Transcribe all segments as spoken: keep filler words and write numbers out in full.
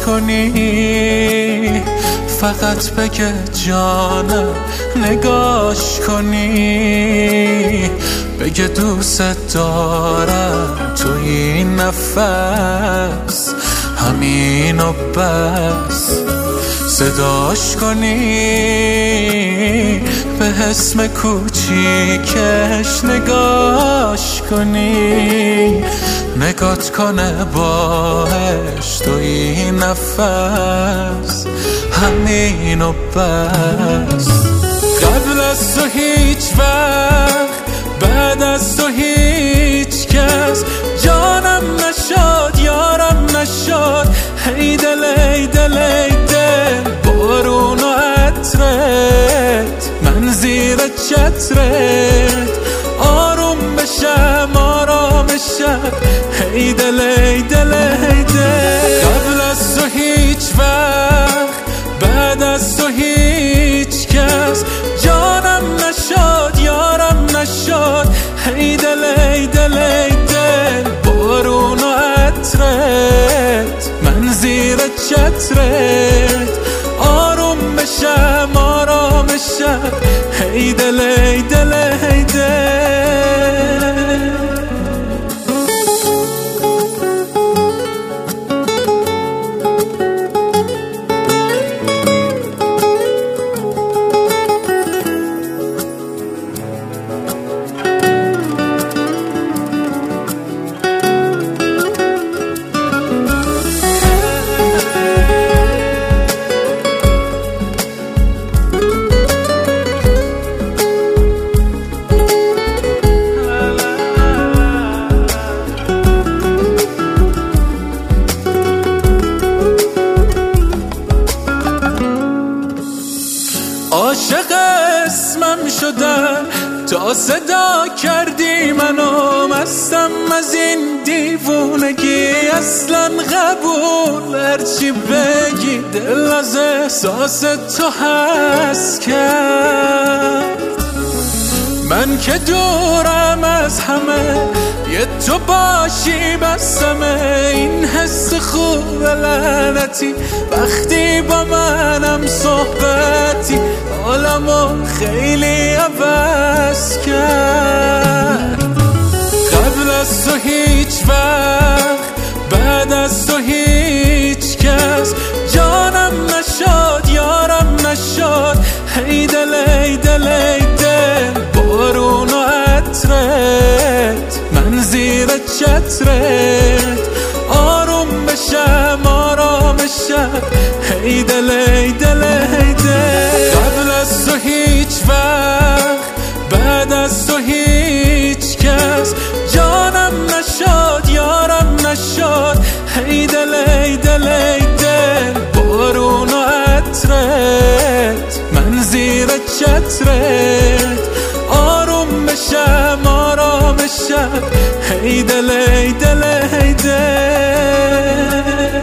کنی، فقط بگه جانم نگاش کنی، بگه دوست دارم تو این نفس، همین و بس. صداش کنی، به اسم کوچیکش نگاش کنی، نگات کنه باش تو این نفس، همین و بس. قبل از تو هیچ وقت، بعد از تو هیچ کس جانم نشد، یارم نشد. هی دل ای دل ای دل، بارون و عطرت، من زیر چترت آروم بشم آرامشم. هی دل ای دل ای دل. قبل از تو هیچ وقت، بعد از تو هیچ کس جانم نشد، یارم نشد. هی دل ای دل ای دل، بارون و عطرت، من زیر چترت آروم بشم آرامشم. هی دل ای دل ای دل. عاشق اسمم شدم تا صدا کردی منو، مستم از این دیوونگی اصلا قبول. هرچی بگی دل از احساس تو هست کرد. من که دورم از همه، یه تو باشی بسمه. این حس خوب لعنتی وقتی با منم صحبتی، حالمو خیلی عوض کرد. قبل از تو هیچ وقت، بعد از تو هیچ کس جانم نشد، یارم نشد. هی دل ای دل ای دل، بارون و عطرت، من زیر چترت آروم بشم آرامشم. هی دل ای دل ای دل. قبل از تو هیچ وقت، بعد از تو هیچ کس جانم نشد، یارم نشد. هی دل ای دل ای دل، بارون و عطرت، من زیر چترت آروم بشم آرامشم. هی دل ای دل ای دل.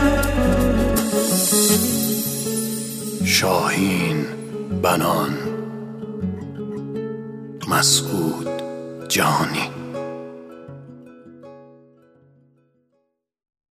شاهین بنان، مسعود جانی.